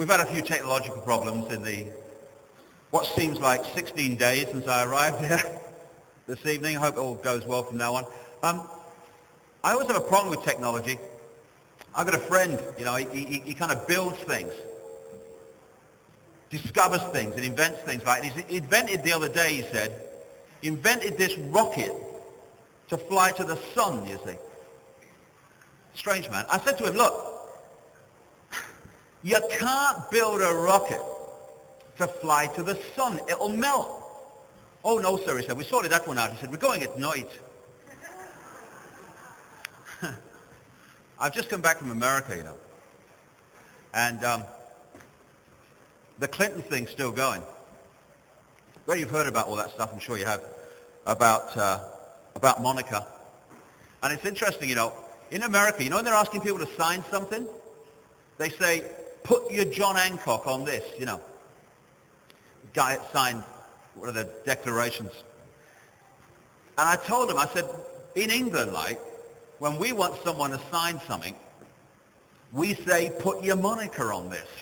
We've had a few technological problems in the, what seems like 16 days since I arrived here this evening. I hope it all goes well from now on. I always have a problem with technology. I've got a friend, he kind of builds things, discovers things and invents things. Like he invented the other day, he said, he invented this rocket to fly to the sun, you see. Strange, man. I said to him, look, you can't build a rocket to fly to the sun. It'll melt. Oh, no, sir, he said. We sorted that one out. He said, we're going at night. I've just come back from America, And the Clinton thing's still going. Well, you've heard about all that stuff, I'm sure you have, about Monica. And it's interesting, in America, when they're asking people to sign something, they say, put your John Hancock on this, Guy that signed one of the declarations. And I told him, I said, in England, when we want someone to sign something, we say, put your moniker on this,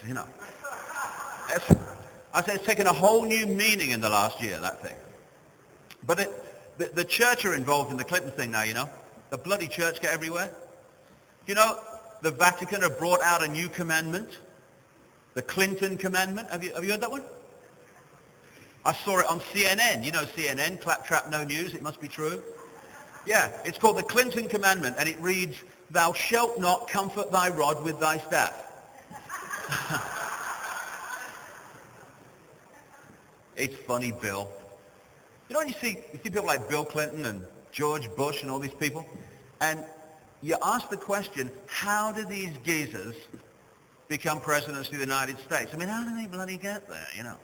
I said, it's taken a whole new meaning in the last year, that thing. But the church are involved in the Clinton thing now, The bloody church get everywhere. The Vatican have brought out a new commandment, the Clinton commandment. Have you heard that one? I saw it on CNN. CNN, claptrap, no news, it must be true. Yeah, it's called the Clinton commandment, and it reads, thou shalt not comfort thy rod with thy staff. It's funny, Bill. When you see people like Bill Clinton and George Bush and all these people, and you ask the question, how do these geezers become presidents of the United States? How do they bloody get there,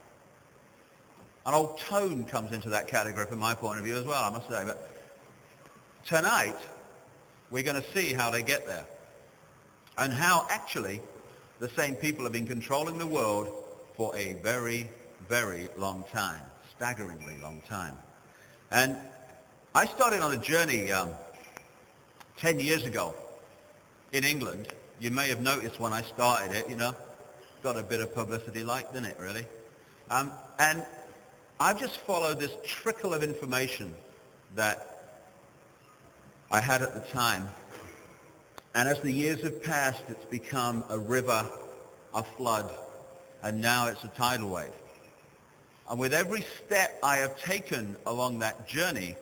An old tone comes into that category from my point of view as well, I must say. But tonight, we're going to see how they get there. And how, actually, the same people have been controlling the world for a very, very long time. Staggeringly long time. And I started on a journey 10 years ago in England. You may have noticed when I started it, got a bit of publicity didn't it, really? And I've just followed this trickle of information that I had at the time. And as the years have passed, it's become a river, a flood, and now it's a tidal wave. And with every step I have taken along that journey,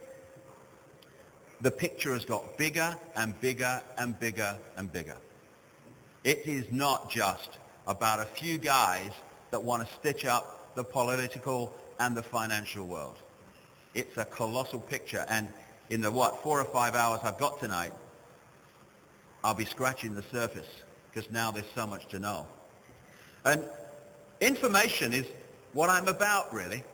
the picture has got bigger and bigger and bigger and bigger. It is not just about a few guys that want to stitch up the political and the financial world. It's a colossal picture, and in the 4 or 5 hours I've got tonight, I'll be scratching the surface, because now there's so much to know. And information is what I'm about, really.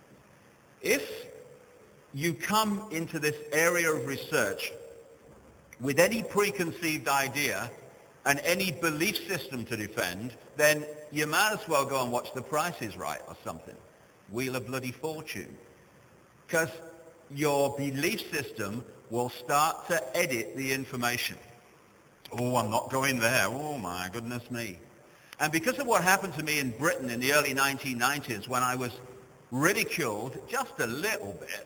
If you come into this area of research with any preconceived idea and any belief system to defend, then you might as well go and watch The Price is Right or something. Wheel of Bloody Fortune. Because your belief system will start to edit the information. Oh, I'm not going there. Oh, my goodness me. And because of what happened to me in Britain in the early 1990s, when I was ridiculed just a little bit,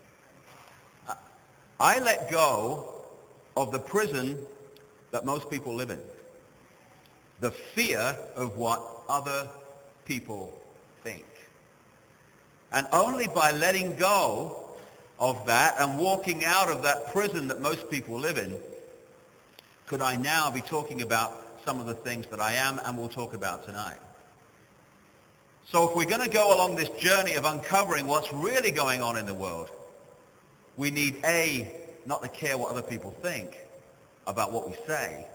I let go of the prison that most people live in. The fear of what other people think. And only by letting go of that and walking out of that prison that most people live in, could I now be talking about some of the things that I am and will talk about tonight. So if we're going to go along this journey of uncovering what's really going on in the world, we need not to care what other people think about what we say,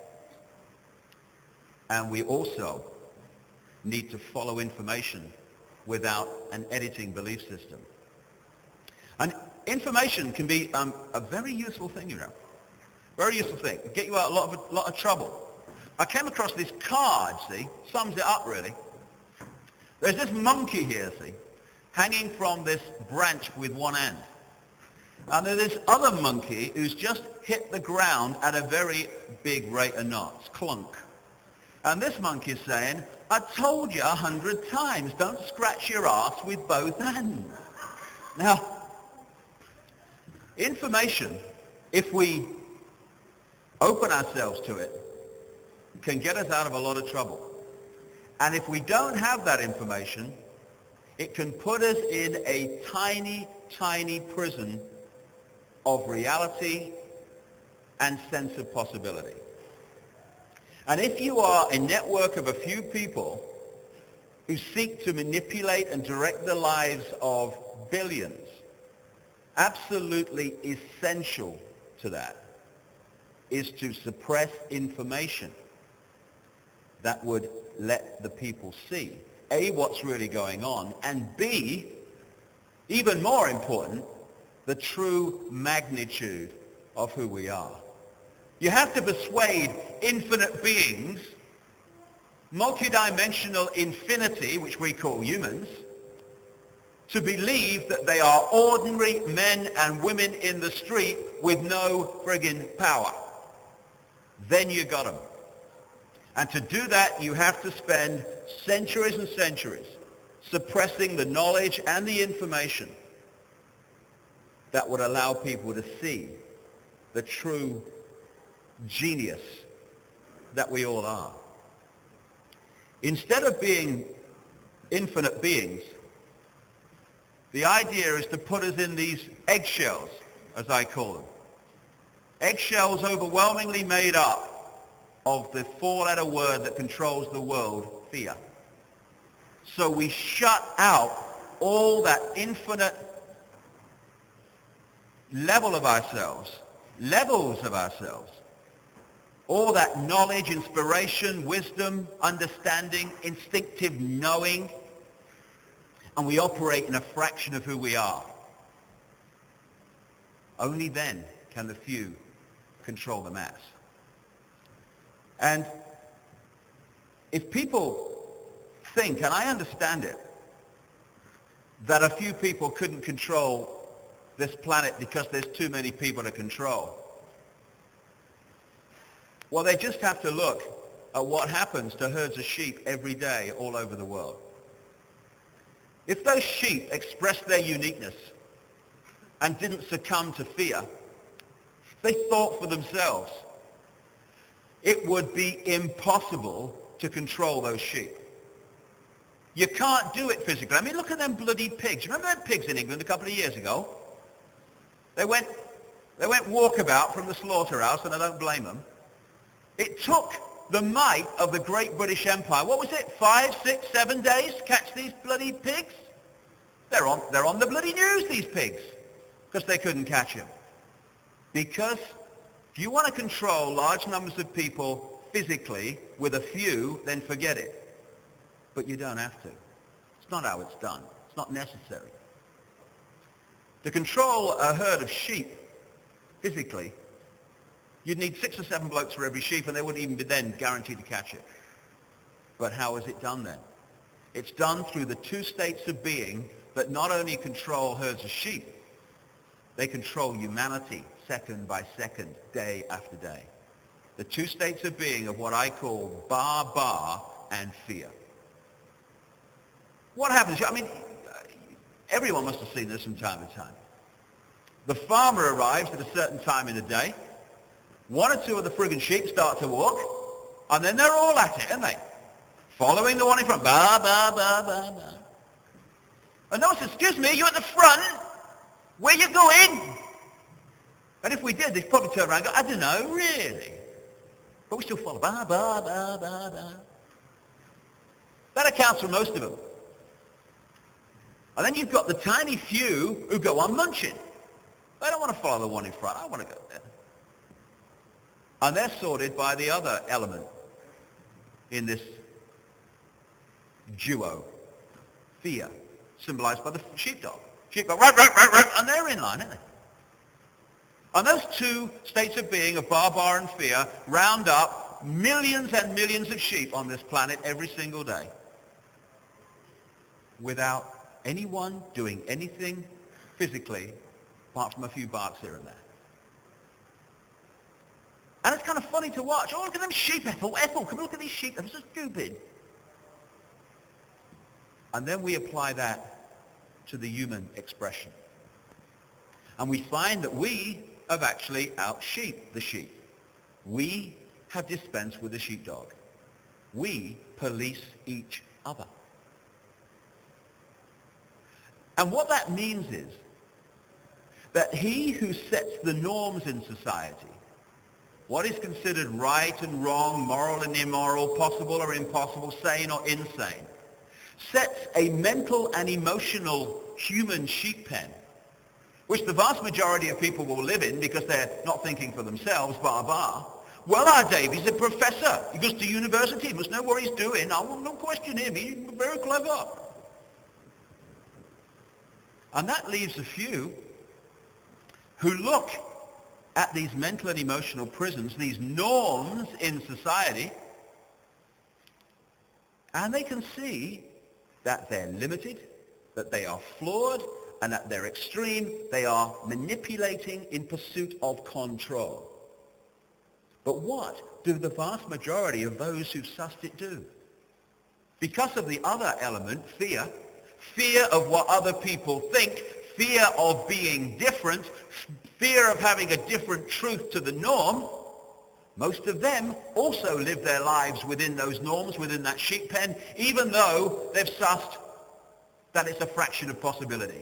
and we also need to follow information without an editing belief system. And information can be a very useful thing, very useful thing. Get you out a lot of trouble. I came across this card, sums it up really. There's this monkey here, hanging from this branch with one end. And there's this other monkey who's just hit the ground at a very big rate of knots, clunk. And this monkey's saying, I told you 100 times, don't scratch your ass with both hands. Now, information, if we open ourselves to it, can get us out of a lot of trouble. And if we don't have that information, it can put us in a tiny, tiny prison of reality and sense of possibility. And if you are a network of a few people who seek to manipulate and direct the lives of billions, absolutely essential to that is to suppress information that would let the people see, A, what's really going on, and B, even more important, the true magnitude of who we are. You have to persuade infinite beings, multidimensional infinity, which we call humans, to believe that they are ordinary men and women in the street with no friggin' power. Then you got them. And to do that, you have to spend centuries and centuries suppressing the knowledge and the information that would allow people to see the true genius that we all are. Instead of being infinite beings, the idea is to put us in these eggshells, as I call them. Eggshells overwhelmingly made up of the four-letter word that controls the world, fear. So we shut out all that infinite levels of ourselves, all that knowledge, inspiration, wisdom, understanding, instinctive knowing, and we operate in a fraction of who we are. Only then can the few control the mass. And if people think, and I understand it, that a few people couldn't control this planet because there's too many people to control, well, they just have to look at what happens to herds of sheep every day all over the world. If those sheep expressed their uniqueness and didn't succumb to fear, they thought for themselves, it would be impossible to control those sheep. You can't do it physically. I mean, look at them bloody pigs. Remember them pigs in England a couple of years ago? They went walkabout from the slaughterhouse, and I don't blame them. It took the might of the great British Empire, what was it, 5, 6, 7 days to catch these bloody pigs? They're on the bloody news, these pigs, because they couldn't catch them. Because if you want to control large numbers of people physically with a few, then forget it. But you don't have to. It's not how it's done. It's not necessary. To control a herd of sheep physically, you'd need 6 or 7 blokes for every sheep, and they wouldn't even be then guaranteed to catch it. But how is it done then? It's done through the two states of being that not only control herds of sheep, they control humanity second by second, day after day. The two states of being of what I call ba and fear. What happens? I mean, everyone must have seen this from time to time. The farmer arrives at a certain time in the day. 1 or 2 of the friggin' sheep start to walk, and then they're all at it, aren't they? Following the one in front. Ba, ba, ba, ba, ba. And no one says, excuse me, you at the front? Where you going? And if we did, they'd probably turn around and go, I don't know, really. But we still follow. Ba, ba, ba, ba, ba. That accounts for most of them. And then you've got the tiny few who go on munching. They don't want to follow the one in front. I want to go there. And they're sorted by the other element in this duo, fear, symbolized by the sheepdog. Sheep go, run, run, run, run, and they're in line, aren't they? And those two states of being, of bar and fear, round up millions and millions of sheep on this planet every single day without anyone doing anything physically apart from a few barks here and there. And it's kind of funny. funny to watch. Oh, look at them sheep, Ethel. Ethel, come look at these sheep. They're so stupid. And then we apply that to the human expression. And we find that we have actually out-sheep the sheep. We have dispensed with the sheepdog. We police each other. And what that means is that he who sets the norms in society, what is considered right and wrong, moral and immoral, possible or impossible, sane or insane, sets a mental and emotional human sheep pen, which the vast majority of people will live in because they're not thinking for themselves, bar. Well, our Davy's a professor. He goes to university. He must know what he's doing. I will not question him. He's very clever. And that leaves a few who look at these mental and emotional prisons, these norms in society, and they can see that they're limited, that they are flawed, and at their extreme, they are manipulating in pursuit of control. But what do the vast majority of those who've sussed it do? Because of the other element, fear of what other people think, fear of being different, fear of having a different truth to the norm, most of them also live their lives within those norms, within that sheep pen, even though they've sussed that it's a fraction of possibility.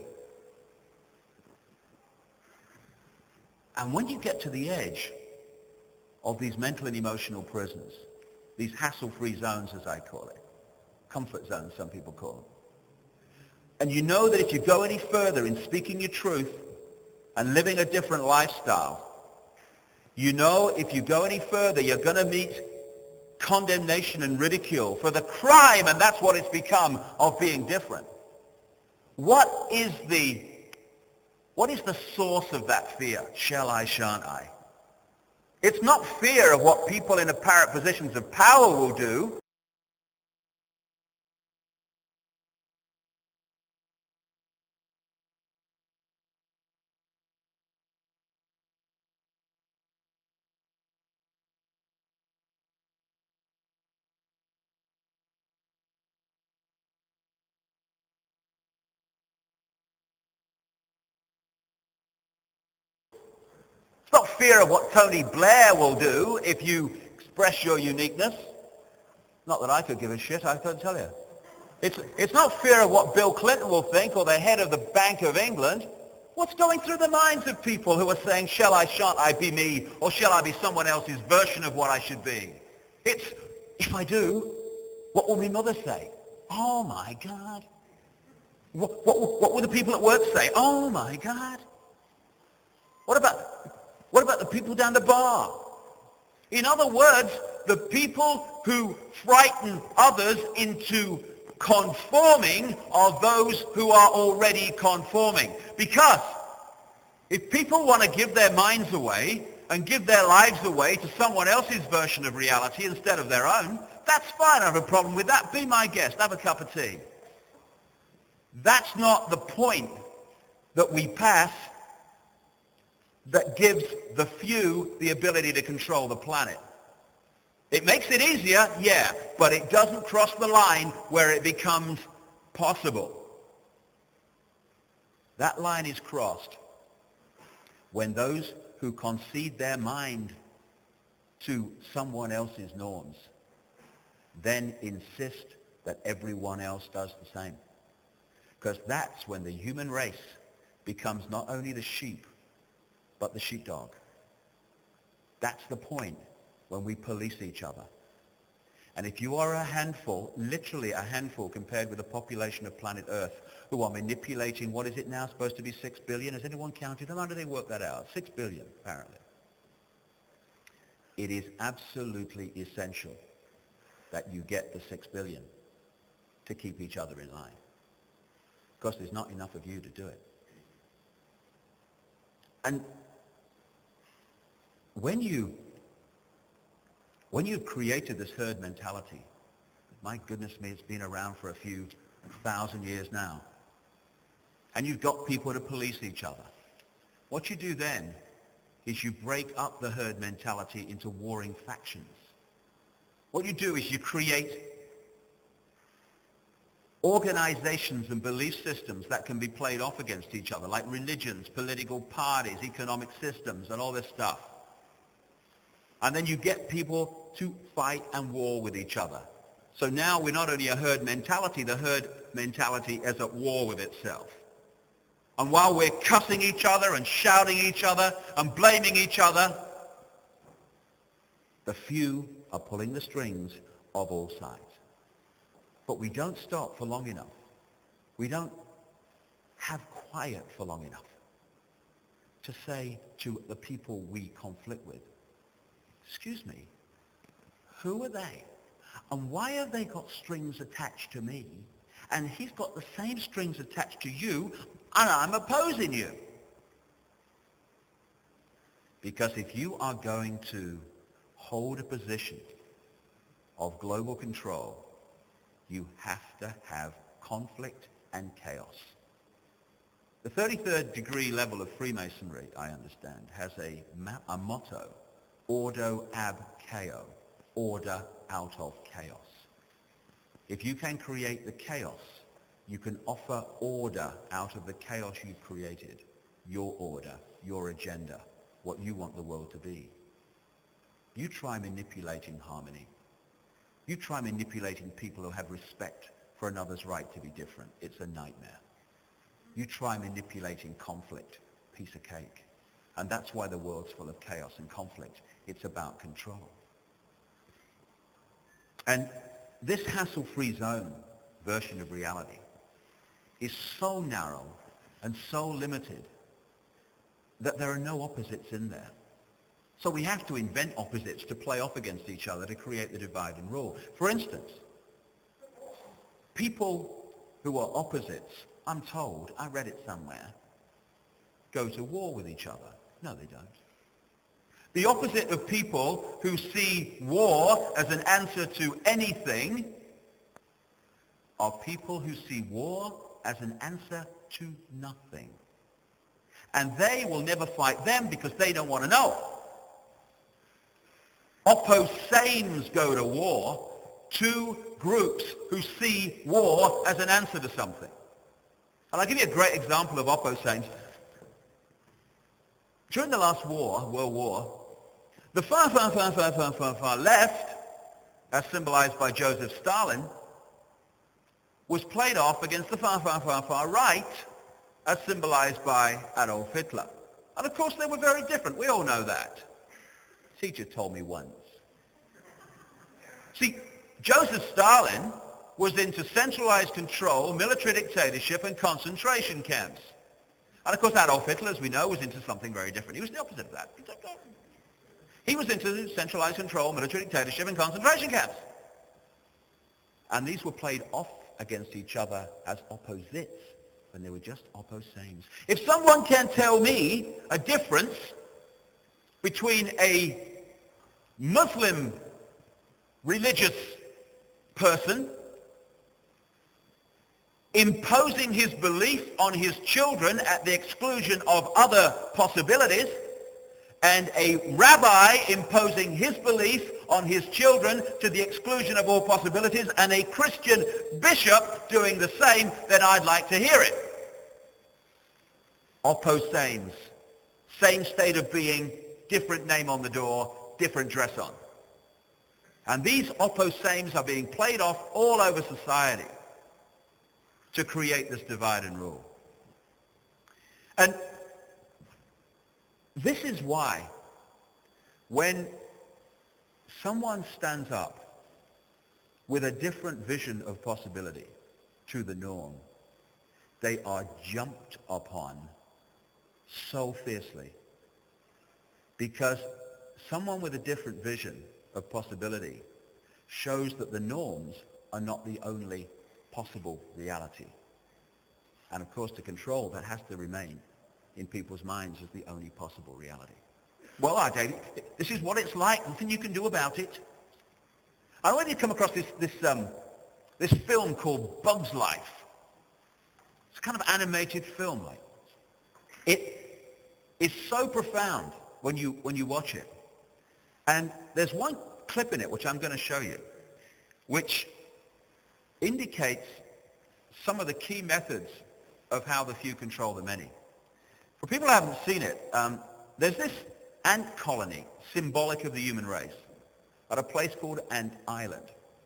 And when you get to the edge of these mental and emotional prisons, these hassle-free zones, as I call it, comfort zones, some people call them, and you know that if you go any further in speaking your truth and living a different lifestyle, you know if you go any further, you're going to meet condemnation and ridicule for the crime, and that's what it's become, of being different. What is the source of that fear? Shall I, shan't I? It's not fear of what people in apparent positions of power will do. It's not fear of what Tony Blair will do if you express your uniqueness. Not that I could give a shit, I couldn't tell you. It's not fear of what Bill Clinton will think or the head of the Bank of England. What's going through the minds of people who are saying, shall I, shan't I be me, or shall I be someone else's version of what I should be? It's, if I do, what will my mother say? Oh my God. What will the people at work say? Oh my God. What about the people down the bar? In other words, the people who frighten others into conforming are those who are already conforming. Because if people want to give their minds away and give their lives away to someone else's version of reality instead of their own, that's fine. I have a problem with that. Be my guest. Have a cup of tea. That's not the point that we pass that gives the few the ability to control the planet. It makes it easier, yeah, but it doesn't cross the line where it becomes possible. That line is crossed when those who concede their mind to someone else's norms then insist that everyone else does the same. Because that's when the human race becomes not only the sheep, but the sheepdog. That's the point when we police each other. And if you are a handful, literally a handful compared with the population of planet Earth, who are manipulating, what is it now, supposed to be 6 billion? Has anyone counted them? How do they work that out? 6 billion, apparently. It is absolutely essential that you get the 6 billion to keep each other in line. Because there's not enough of you to do it. And when you've created this herd mentality, my goodness me, it's been around for a few thousand years now, and you've got people to police each other, what you do then is you break up the herd mentality into warring factions. What you do is you create organizations and belief systems that can be played off against each other, like religions, political parties, economic systems, and all this stuff. And then you get people to fight and war with each other. So now we're not only a herd mentality, the herd mentality is at war with itself. And while we're cussing each other and shouting each other and blaming each other, the few are pulling the strings of all sides. But we don't stop for long enough. We don't have quiet for long enough to say to the people we conflict with, excuse me, who are they? And why have they got strings attached to me? And he's got the same strings attached to you, and I'm opposing you. Because if you are going to hold a position of global control, you have to have conflict and chaos. The 33rd degree level of Freemasonry, I understand, has a motto, Ordo ab chaos, order out of chaos. If you can create the chaos, you can offer order out of the chaos you've created, your order, your agenda, what you want the world to be. You try manipulating harmony. You try manipulating people who have respect for another's right to be different. It's a nightmare. You try manipulating conflict, piece of cake. And that's why the world's full of chaos and conflict. It's about control. And this hassle-free zone version of reality is so narrow and so limited that there are no opposites in there. So we have to invent opposites to play off against each other to create the divide and rule. For instance, people who are opposites, I'm told, I read it somewhere, go to war with each other. No, they don't. The opposite of people who see war as an answer to anything are people who see war as an answer to nothing. And they will never fight them because they don't want to know. Opposames go to war, two groups who see war as an answer to something. And I'll give you a great example of opposames. During the last war, World War, the far left, as symbolized by Joseph Stalin, was played off against the far right, as symbolized by Adolf Hitler. And of course they were very different. We all know that. Teacher told me once. See, Joseph Stalin was into centralized control, military dictatorship, and concentration camps. And of course Adolf Hitler, as we know, was into something very different. He was the opposite of that. He was into centralized control, military dictatorship, and concentration camps. And these were played off against each other as opposites when they were just opposames. If someone can tell me a difference between a Muslim religious person imposing his belief on his children at the exclusion of other possibilities, and a rabbi imposing his belief on his children to the exclusion of all possibilities, and a Christian bishop doing the same, then I'd like to hear it. Opposames. Same state of being, different name on the door, different dress on. And these opposames are being played off all over society to create this divide and rule. And this is why when someone stands up with a different vision of possibility to the norm, they are jumped upon so fiercely. Because someone with a different vision of possibility shows that the norms are not the only possible reality. And of course, to control, that has to remain in people's minds as the only possible reality. Well, David, this is what it's like. Nothing you can do about it. I want you to come across this film called Bug's Life. It's a kind of animated film. It is so profound when you watch it. And there's one clip in it which I'm going to show you, which indicates some of the key methods of how the few control the many. For people who haven't seen it, there's this ant colony, symbolic of the human race, at a place called Ant Island.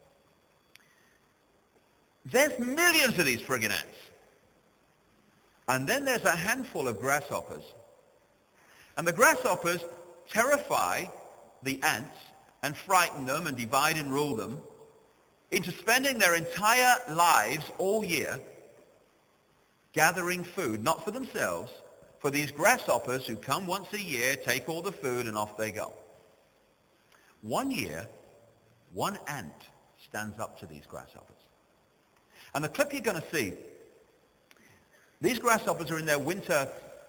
There's millions of these friggin' ants. And then there's a handful of grasshoppers. And the grasshoppers terrify the ants and frighten them and divide and rule them into spending their entire lives all year gathering food, not for themselves, for these grasshoppers who come once a year, take all the food, and off they go. One year, one ant stands up to these grasshoppers. And the clip you're going to see, these grasshoppers are in their winter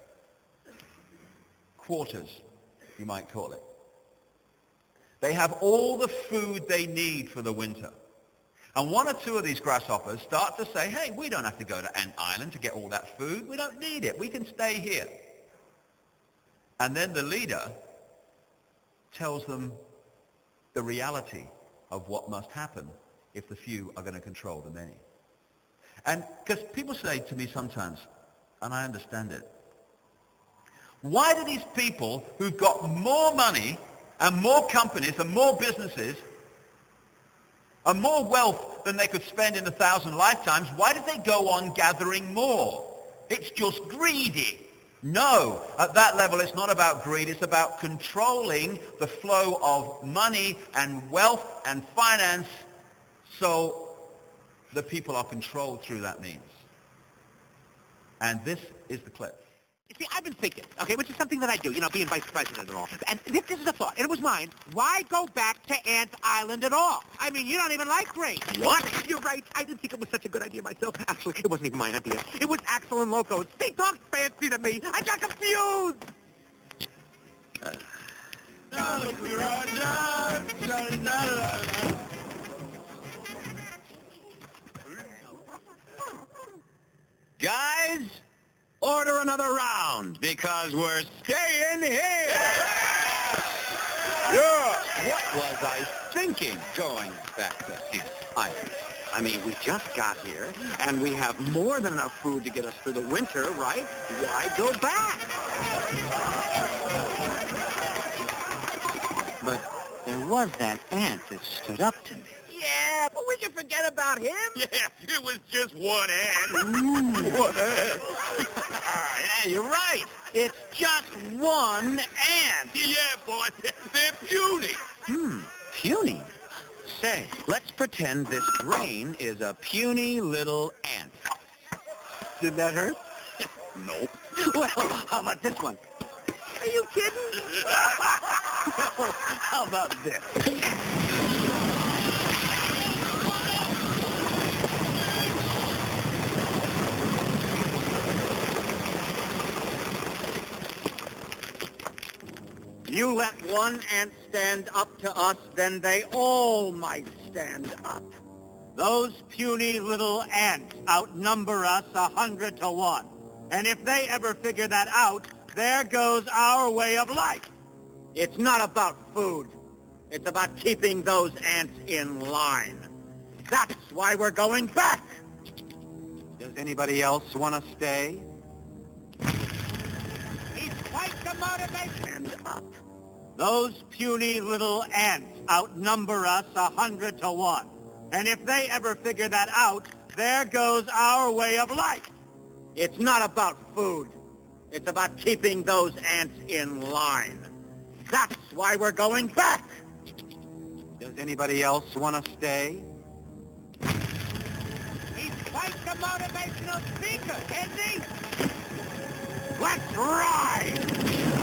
quarters, you might call it. They have all the food they need for the winter. And one or two of these grasshoppers start to say, hey, we don't have to go to Ant Island to get all that food. We don't need it. We can stay here. And then the leader tells them the reality of what must happen if the few are going to control the many. And because people say to me sometimes, and I understand it, why do these people who've got more money and more companies and more businesses and more wealth than they could spend in 1,000 lifetimes, why do they go on gathering more? It's just greedy. No, at that level it's not about greed, it's about controlling the flow of money and wealth and finance so the people are controlled through that means. And this is the clip. You see, I've been thinking, okay, which is something that I do, being vice president and all. And this is a thought, and it was mine. Why go back to Ant Island at all? I mean, you don't even like grain. What? You're right. I didn't think it was such a good idea myself. Actually, it wasn't even my idea. It was Axel and Loco's. They talked fancy to me. I got confused. Guys, order another round because we're staying here. Yeah. What was I thinking going back to Ant Island? I mean, we just got here, and we have more than enough food to get us through the winter, right? Why go back? But there was that ant that stood up to me. Yeah, but we can forget about him. Yeah, it was just one ant. One ant. Yeah, you're right. It's just one ant. Yeah, boy, they're puny. Puny? Say, let's pretend this grain is a puny little ant. Did that hurt? Nope. Well, how about this one? Are you kidding? How about this? You let one ant stand up to us, then they all might stand up. Those puny little ants outnumber us 100 to 1. And if they ever figure that out, there goes our way of life. It's not about food. It's about keeping those ants in line. That's why we're going back. Does anybody else want to stay? He's quite the motivation. Stand up. Those puny little ants outnumber us 100 to 1. And if they ever figure that out, there goes our way of life. It's not about food. It's about keeping those ants in line. That's why we're going back. Does anybody else want to stay? He's quite the motivational speaker, isn't he? Let's ride!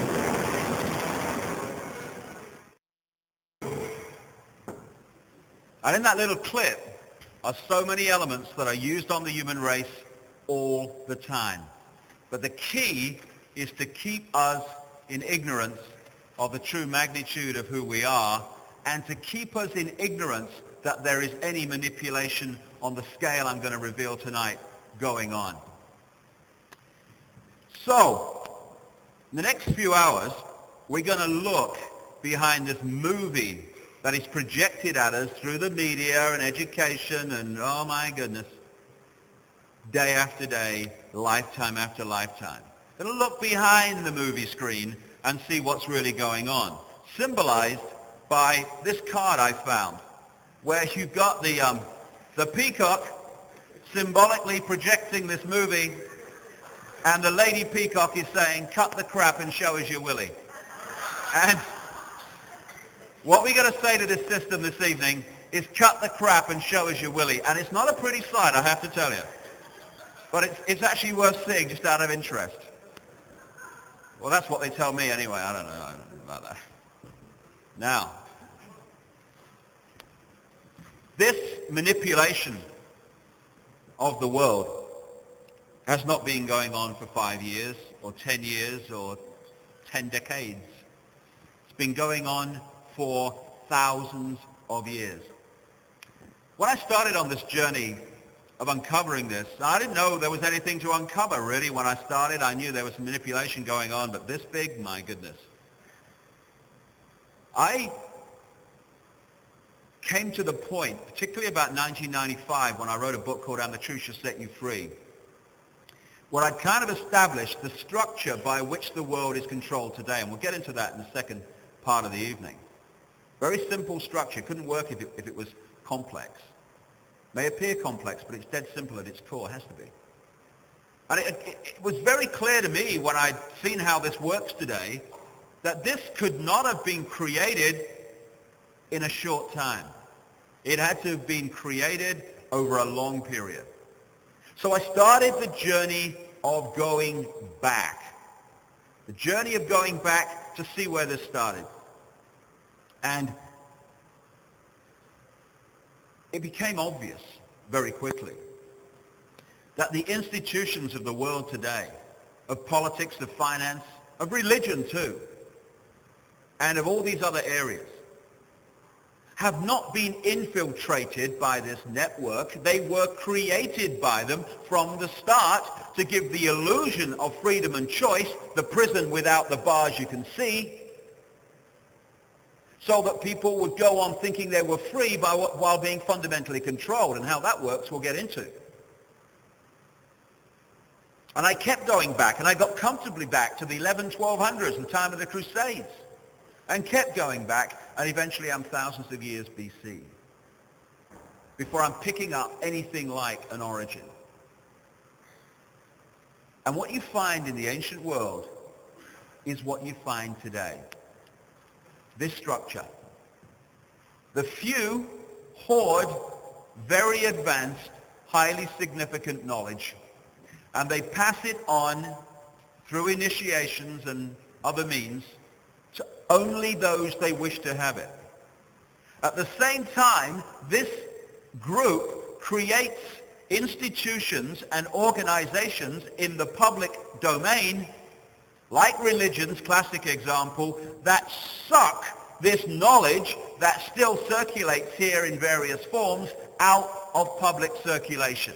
And in that little clip are so many elements that are used on the human race all the time. But the key is to keep us in ignorance of the true magnitude of who we are, and to keep us in ignorance that there is any manipulation on the scale I'm going to reveal tonight going on. So, in the next few hours, we're going to look behind this movie that is projected at us through the media and education and, oh my goodness, day after day, lifetime after lifetime. Going to look behind the movie screen and see what's really going on. Symbolized by this card I found, where you've got the peacock symbolically projecting this movie, and the lady peacock is saying, cut the crap and show us your willy. And what we're going to say to this system this evening is cut the crap and show us your willy. And it's not a pretty sight, I have to tell you. But it's actually worth seeing just out of interest. Well, that's what they tell me anyway. I don't know about that. Now, this manipulation of the world has not been going on for 5 years or 10 years or 10 decades. It's been going on for thousands of years. When I started on this journey of uncovering this, I didn't know there was anything to uncover, really. When I started, I knew there was some manipulation going on, but this big, my goodness. I came to the point, particularly about 1995, when I wrote a book called And the Truth Shall Set You Free, where I'd kind of established the structure by which the world is controlled today, and we'll get into that in the second part of the evening. Very simple structure. Couldn't work if it was complex. May appear complex, but it's dead simple at its core. It has to be. And it was very clear to me when I'd seen how this works today that this could not have been created in a short time. It had to have been created over a long period. So I started the journey of going back. The journey of going back to see where this started. And it became obvious very quickly that the institutions of the world today, of politics, of finance, of religion too, and of all these other areas, have not been infiltrated by this network. They were created by them from the start to give the illusion of freedom and choice, the prison without the bars you can see, so that people would go on thinking they were free while being fundamentally controlled. And how that works we'll get into. And I kept going back, and I got comfortably back to the 1200s, the time of the Crusades, and kept going back, and eventually I'm thousands of years BC, before I'm picking up anything like an origin. And what you find in the ancient world is what you find today. This structure. The few hoard very advanced, highly significant knowledge, and they pass it on through initiations and other means to only those they wish to have it. At the same time, this group creates institutions and organizations in the public domain, like religions, classic example, that suck this knowledge that still circulates here in various forms out of public circulation.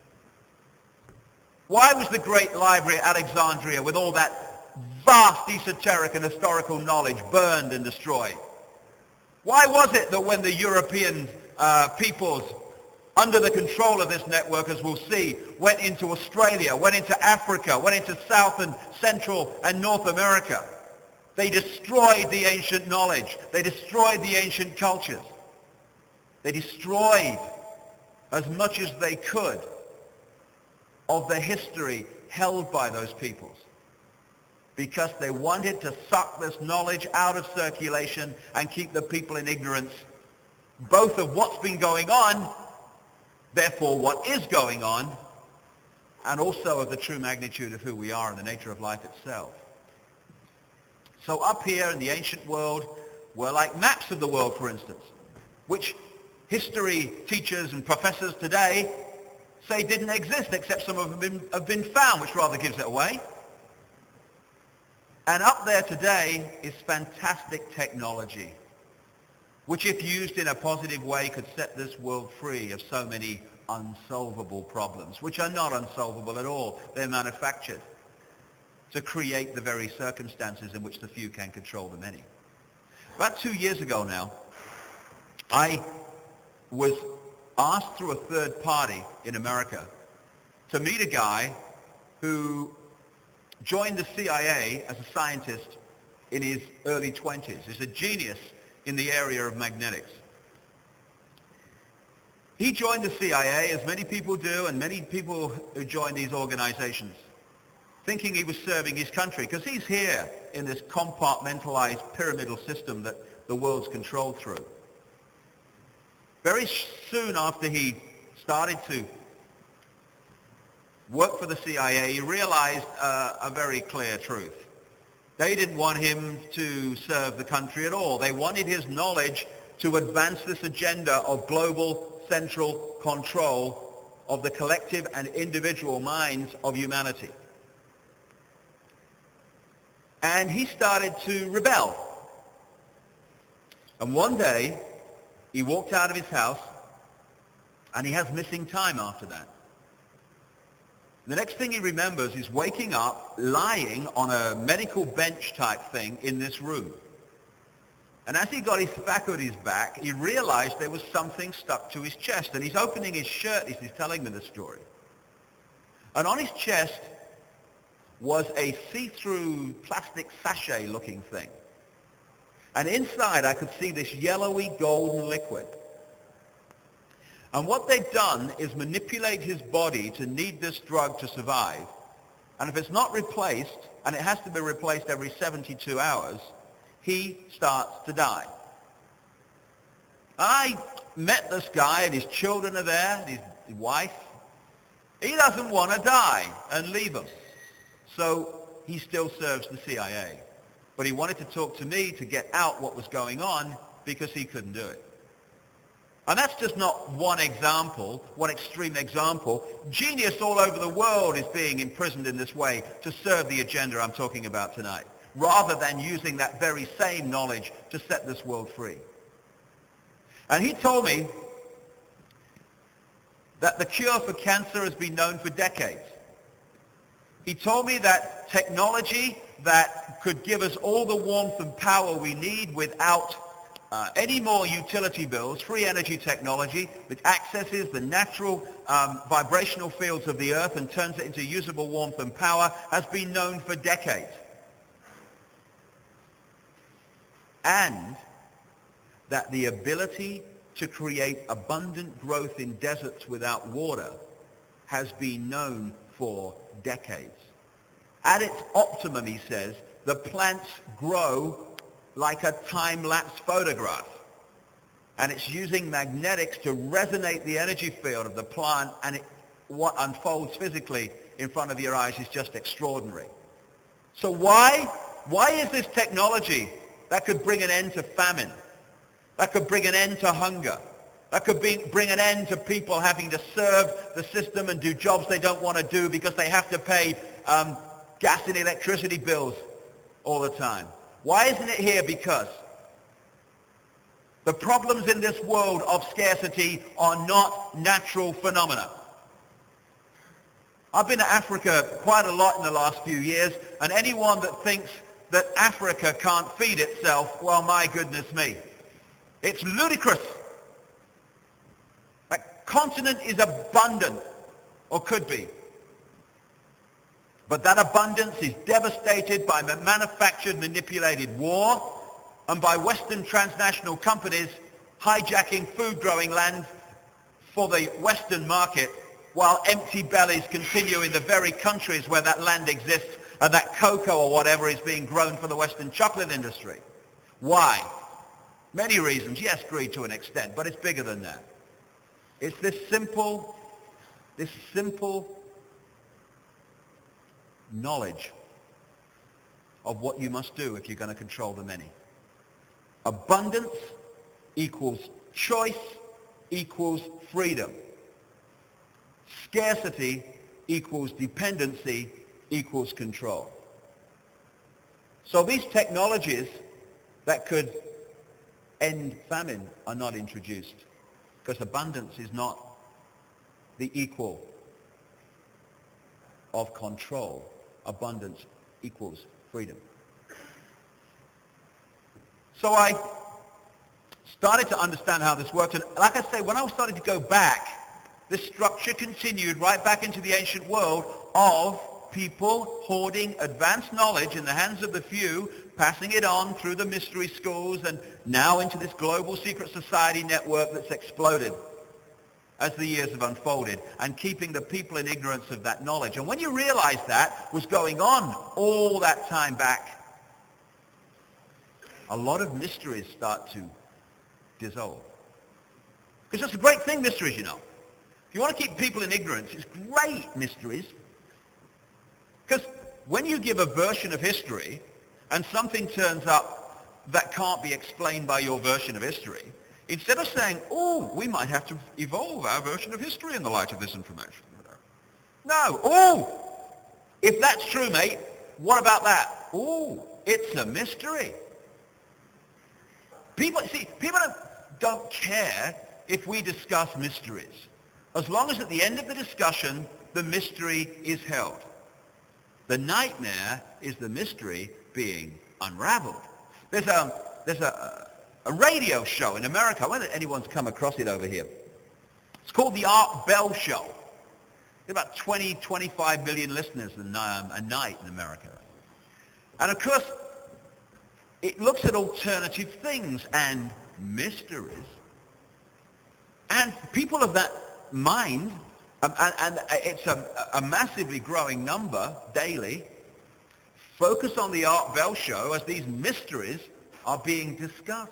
Why was the great library at Alexandria, with all that vast esoteric and historical knowledge, burned and destroyed? Why was it that when the European peoples, under the control of this network, as we'll see, went into Australia, went into Africa, went into South and Central and North America, they destroyed the ancient knowledge. They destroyed the ancient cultures. They destroyed as much as they could of the history held by those peoples, because they wanted to suck this knowledge out of circulation and keep the people in ignorance, both of what's been going on, therefore what is going on, and also of the true magnitude of who we are and the nature of life itself. So up here in the ancient world were like maps of the world, for instance, which history teachers and professors today say didn't exist, except some of them have been found, which rather gives it away. And up there today is fantastic technology, which if used in a positive way could set this world free of so many unsolvable problems, which are not unsolvable at all. They're manufactured. to create the very circumstances in which the few can control the many. About 2 years ago now, I was asked through a third party in America to meet a guy who joined the CIA as a scientist in his early 20s. He's a genius in the area of magnetics. He joined the CIA, as many people do, and many people who join these organizations, thinking he was serving his country, because he's here in this compartmentalized pyramidal system that the world's controlled through. Very soon after he started to work for the CIA, he realized a very clear truth. They didn't want him to serve the country at all. They wanted his knowledge to advance this agenda of global central control of the collective and individual minds of humanity. And he started to rebel. And one day, he walked out of his house, and he has missing time after that. The next thing he remembers is waking up, lying on a medical bench type thing in this room. And as he got his faculties back, he realized there was something stuck to his chest. And he's opening his shirt as he's telling me the story. And on his chest was a see-through plastic sachet-looking thing. And inside I could see this yellowy golden liquid. And what they've done is manipulate his body to need this drug to survive. And if it's not replaced, and it has to be replaced every 72 hours, he starts to die. I met this guy, and his children are there, and his wife. He doesn't want to die and leave them. So he still serves the CIA. But he wanted to talk to me to get out what was going on because he couldn't do it. And that's just not one example, one extreme example. Genius all over the world is being imprisoned in this way to serve the agenda I'm talking about tonight, rather than using that very same knowledge to set this world free. And he told me that the cure for cancer has been known for decades. He told me that technology that could give us all the warmth and power we need without any more utility bills, free energy technology that accesses the natural vibrational fields of the earth and turns it into usable warmth and power, has been known for decades. And that the ability to create abundant growth in deserts without water has been known for decades. At its optimum, he says, the plants grow like a time-lapse photograph. And it's using magnetics to resonate the energy field of the plant, and what unfolds physically in front of your eyes is just extraordinary. So why is this technology that could bring an end to famine, that could bring an end to hunger, that could bring an end to people having to serve the system and do jobs they don't want to do because they have to pay gas and electricity bills all the time? Why isn't it here? Because the problems in this world of scarcity are not natural phenomena. I've been to Africa quite a lot in the last few years, and anyone that thinks that Africa can't feed itself, well, my goodness me. It's ludicrous. That continent is abundant, or could be. But that abundance is devastated by manufactured, manipulated war and by Western transnational companies hijacking food-growing land for the Western market while empty bellies continue in the very countries where that land exists and that cocoa or whatever is being grown for the Western chocolate industry. Why? Many reasons. Yes, greed to an extent, but it's bigger than that. It's this simple knowledge of what you must do if you're going to control the many. Abundance equals choice equals freedom. Scarcity equals dependency equals control. So these technologies that could end famine are not introduced because abundance is not the equal of control. Abundance equals freedom. So I started to understand how this worked. And like I say, when I was starting to go back, this structure continued right back into the ancient world of people hoarding advanced knowledge in the hands of the few, passing it on through the mystery schools, and now into this global secret society network that's exploded as the years have unfolded, and keeping the people in ignorance of that knowledge. And when you realize that was going on all that time back, a lot of mysteries start to dissolve. Because that's a great thing, mysteries, you know. If you want to keep people in ignorance, it's great, mysteries. Because when you give a version of history and something turns up that can't be explained by your version of history, instead of saying, oh, we might have to evolve our version of history in the light of this information. No, oh, if that's true, mate, what about that? Oh, it's a mystery. People don't care if we discuss mysteries, as long as at the end of the discussion, the mystery is held. The nightmare is the mystery being unraveled. There's a radio show in America. I wonder if anyone's come across it over here. It's called the Art Bell Show. There are about 25 million listeners a night in America. And of course, it looks at alternative things and mysteries. And people of that mind, and it's a massively growing number daily, focus on the Art Bell Show as these mysteries are being discussed.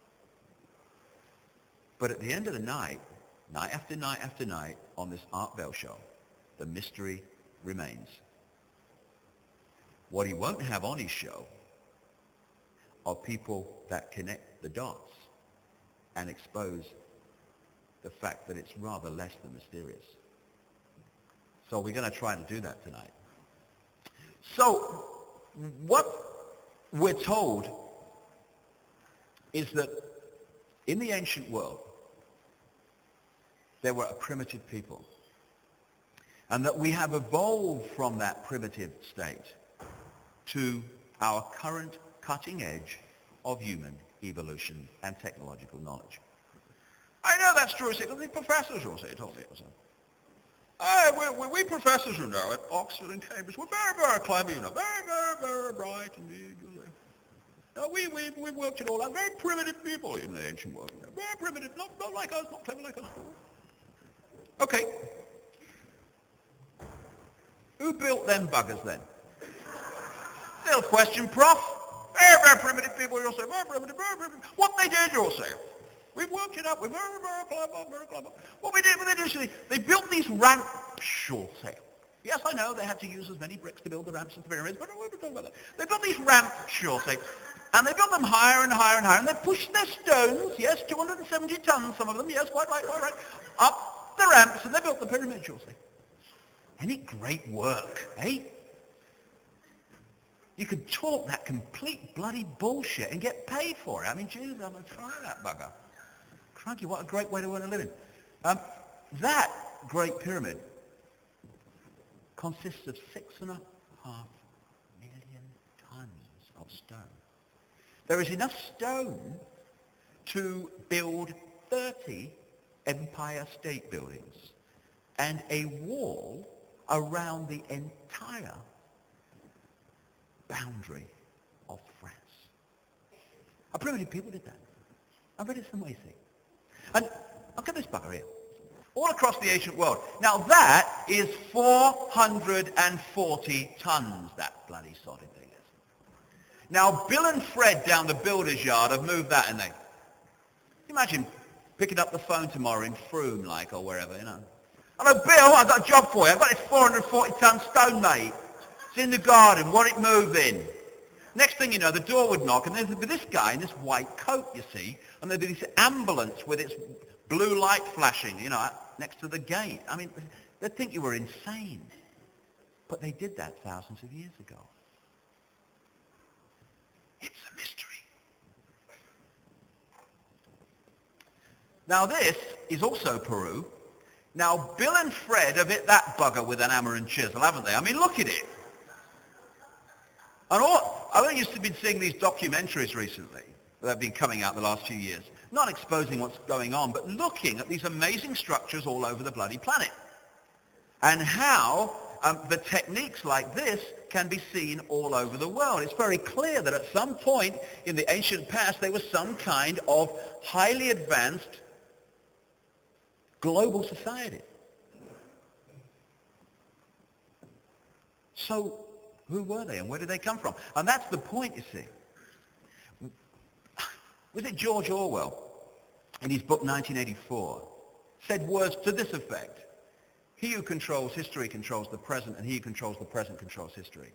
But at the end of the night, night after night after night, on this Art Bell Show, the mystery remains. What he won't have on his show are people that connect the dots and expose the fact that it's rather less than mysterious. So we're going to try to do that tonight. So what we're told is that in the ancient world, there were a primitive people, and that we have evolved from that primitive state to our current cutting edge of human evolution and technological knowledge. I know that's true. The professors will say, told me it was. We professors, you know, at Oxford and Cambridge, we're very, very clever, you know, very, very, very bright indeed. You know, we've worked it all out. Very primitive people in the ancient world. You know, very primitive, not like us, not clever like us. Okay. Who built them buggers then? Still question, Prof. Very, very primitive people, you'll say. Very primitive, very primitive. What they did, you'll say. We've worked it out. We're very, very clever, very clever. What they did, they built these ramps, you'll say. Yes, I know they had to use as many bricks to build the ramps and the pyramids, but we're talking about that. They built these ramps, you'll say. And they built them higher and higher and higher, and they pushed their stones, yes, 270 tons, some of them, yes, quite right, up the ramps, and they built the pyramids, you'll say. Any great work, eh? You could talk that complete bloody bullshit and get paid for it. I mean, Jesus, I'm going to try that bugger. Crikey, what a great way to earn a living. That Great Pyramid consists of 6.5 million tons of stone. There is enough stone to build 30 Empire State Buildings and a wall around the entire boundary of France. A primitive people did that. I've read it some way, see. And look at this bugger here. All across the ancient world. Now that is 440 tons, that bloody solid thing is. Now Bill and Fred down the builder's yard have moved that, and they... Imagine picking up the phone tomorrow in Frome, like, or wherever, you know. Hello, Bill, I've got a job for you. I've got this 440-ton stone, mate. It's in the garden. Want it moving? Next thing you know, the door would knock, and there'd be this guy in this white coat, you see, and there'd be this ambulance with its blue light flashing, you know, next to the gate. I mean, they'd think you were insane. But they did that thousands of years ago. It's a mystery. Now this is also Peru. Now Bill and Fred have hit that bugger with an hammer and chisel, haven't they? I mean, look at it. I've used to been seeing these documentaries recently that have been coming out the last few years, not exposing what's going on, but looking at these amazing structures all over the bloody planet and how the techniques like this can be seen all over the world. It's very clear that at some point in the ancient past there was some kind of highly advanced global society. So who were they and where did they come from? And that's the point, you see. Was it George Orwell in his book 1984 said words to this effect: he who controls history controls the present, and he who controls the present controls history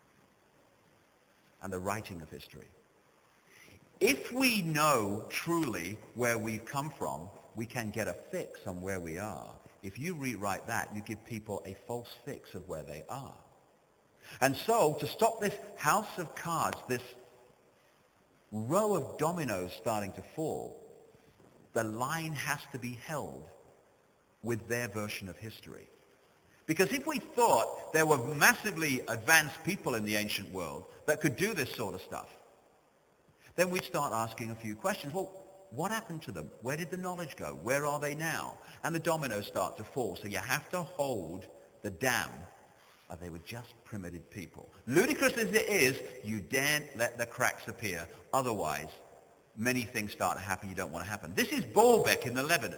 and the writing of history. If we know truly where we've come from, we can get a fix on where we are. If you rewrite that, you give people a false fix of where they are. And so, to stop this house of cards, this row of dominoes starting to fall, the line has to be held with their version of history. Because if we thought there were massively advanced people in the ancient world that could do this sort of stuff, then we'd start asking a few questions. Well, what happened to them? Where did the knowledge go? Where are they now? And the dominoes start to fall. So you have to hold the dam. They were just primitive people. Ludicrous as it is, you daren't let the cracks appear. Otherwise, many things start to happen you don't want to happen. This is Baalbek in the Lebanon.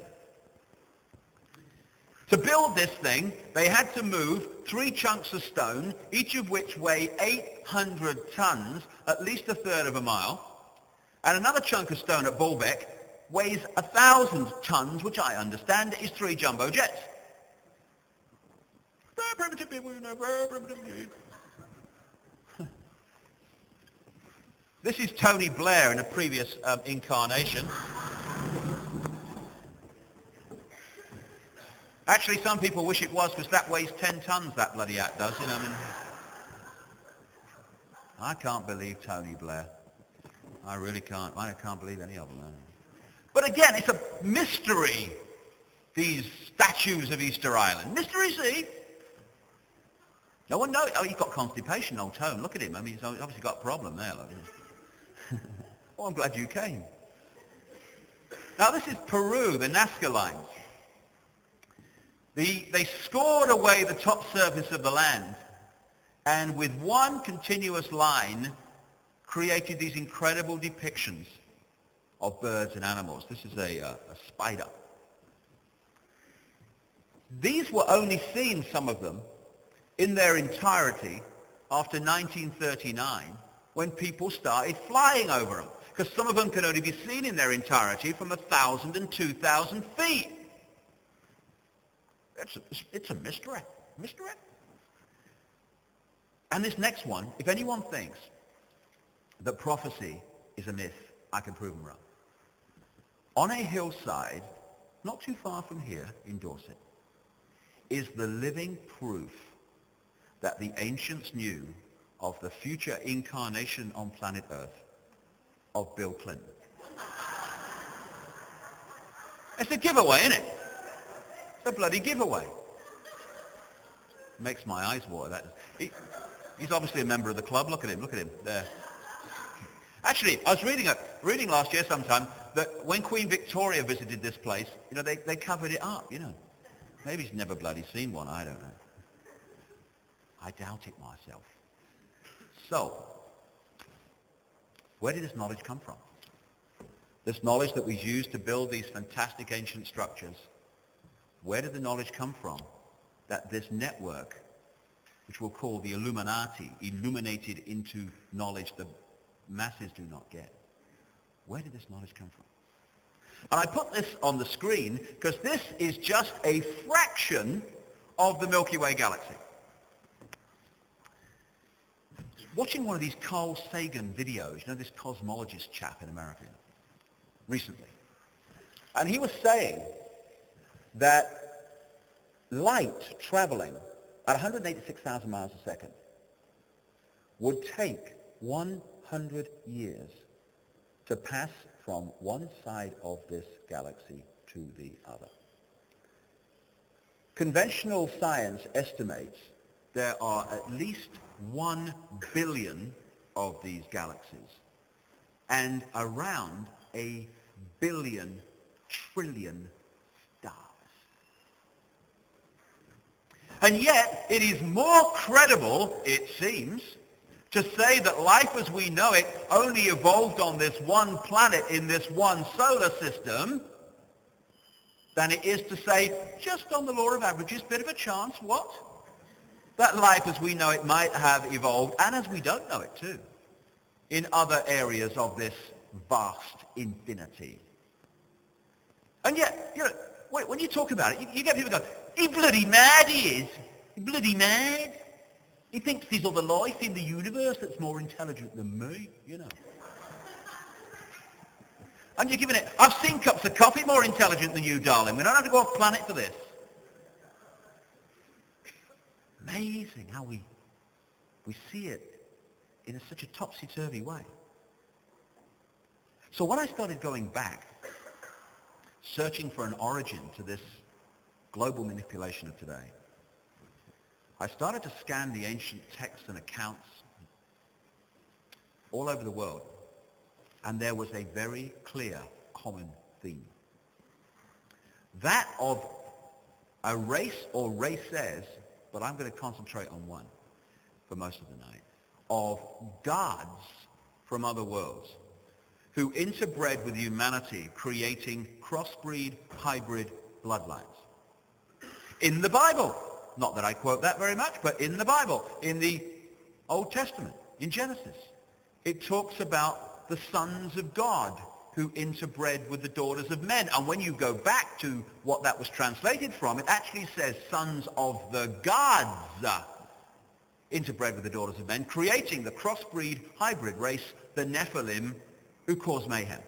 To build this thing, they had to move 3 chunks of stone, each of which weigh 800 tons, at least a third of a mile. And another chunk of stone at Baalbek weighs 1,000 tons, which I understand is 3 jumbo jets. This is Tony Blair in a previous incarnation. Actually, some people wish it was, because that weighs 10 tons, that bloody act does. You know, I can't believe Tony Blair. I really can't. I can't believe any of them. But again, it's a mystery, these statues of Easter Island. Mystery, see? No one knows. Oh, he's got constipation, old Tone. Look at him. I mean, he's obviously got a problem there. Look. Oh, I'm glad you came. Now, this is Peru, the Nazca lines. They scored away the top surface of the land, and with one continuous line created these incredible depictions of birds and animals. This is a spider. These were only seen, some of them, in their entirety after 1939, when people started flying over them, because some of them can only be seen in their entirety from 1,000 and 2,000 feet. It's a mystery. Mystery. And this next one, if anyone thinks that prophecy is a myth, I can prove them wrong. On a hillside, not too far from here in Dorset, is the living proof that the ancients knew of the future incarnation on planet Earth of Bill Clinton. It's a giveaway, isn't it? It's a bloody giveaway. Makes my eyes water. He's obviously a member of the club. Look at him there. Actually, I was reading last year sometime that when Queen Victoria visited this place, you know, they covered it up, you know. Maybe he's never bloody seen one, I don't know. I doubt it myself. So, where did this knowledge come from? This knowledge that was used to build these fantastic ancient structures, where did the knowledge come from that this network, which we'll call the Illuminati, illuminated into knowledge the masses do not get? Where did this knowledge come from? And I put this on the screen because this is just a fraction of the Milky Way galaxy. Watching one of these Carl Sagan videos, you know, this cosmologist chap in America, recently. And he was saying that light traveling at 186,000 miles a second would take 100 years to pass from one side of this galaxy to the other. Conventional science estimates there are at least 1 billion of these galaxies and around 1 billion trillion stars. And yet, it is more credible, it seems, to say that life as we know it only evolved on this one planet in this one solar system than it is to say, just on the law of averages, bit of a chance, what? That life as we know it might have evolved, and as we don't know it too, in other areas of this vast infinity. And yet, you know, when you talk about it, you get people go, he bloody mad he is. He bloody mad. He thinks there's other life in the universe that's more intelligent than me, you know. And you're giving it, I've seen cups of coffee more intelligent than you, darling. We don't have to go off planet for this. Amazing how we see it in such a topsy-turvy way. So when I started going back, searching for an origin to this global manipulation of today, I started to scan the ancient texts and accounts all over the world, and there was a very clear common theme. That of a race or races, but I'm going to concentrate on one for most of the night, of gods from other worlds who interbred with humanity, creating crossbreed, hybrid bloodlines. In the Bible, not that I quote that very much, but in the Bible, in the Old Testament, in Genesis, it talks about the sons of God who interbred with the daughters of men. And when you go back to what that was translated from, it actually says sons of the gods interbred with the daughters of men, creating the crossbreed hybrid race, the Nephilim, who cause mayhem.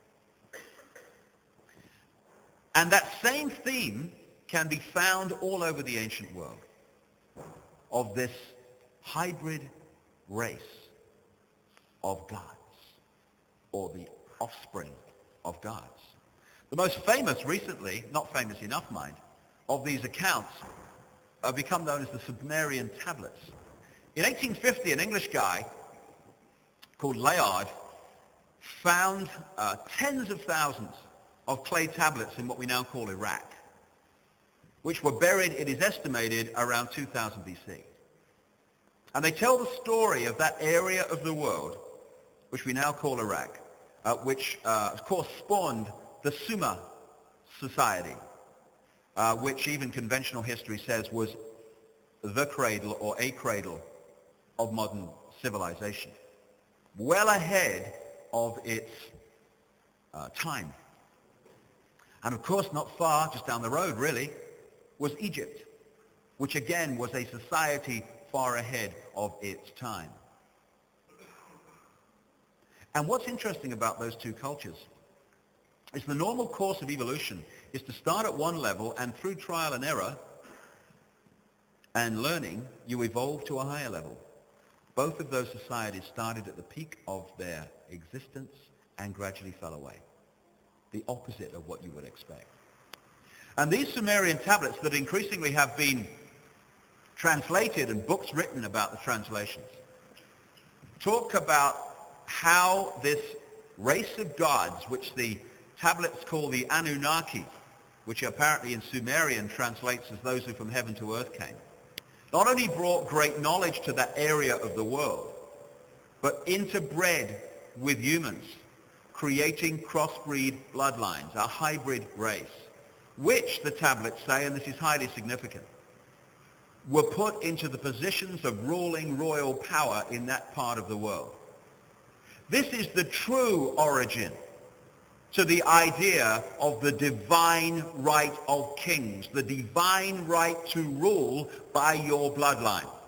And that same theme can be found all over the ancient world of this hybrid race of gods, or the offspring of gods. The most famous recently, not famous enough mind, of these accounts have become known as the Sumerian tablets. In 1850, an English guy called Layard found tens of thousands of clay tablets in what we now call Iraq, which were buried, it is estimated, around 2000 BC. And they tell the story of that area of the world, which we now call Iraq, which, of course, spawned the Sumer society, which even conventional history says was the cradle or a cradle of modern civilization, well ahead of its time. And of course, not far, just down the road really, was Egypt, which again was a society far ahead of its time. And what's interesting about those two cultures is the normal course of evolution is to start at one level, and through trial and error and learning, you evolve to a higher level. Both of those societies started at the peak of their existence and gradually fell away. The opposite of what you would expect. And these Sumerian tablets that increasingly have been translated and books written about the translations talk about how this race of gods, which the tablets call the Anunnaki, which apparently in Sumerian translates as those who from heaven to earth came, not only brought great knowledge to that area of the world, but interbred with humans, creating crossbreed bloodlines, a hybrid race, which the tablets say, and this is highly significant, were put into the positions of ruling royal power in that part of the world. This is the true origin to the idea of the divine right of kings, the divine right to rule by your bloodline.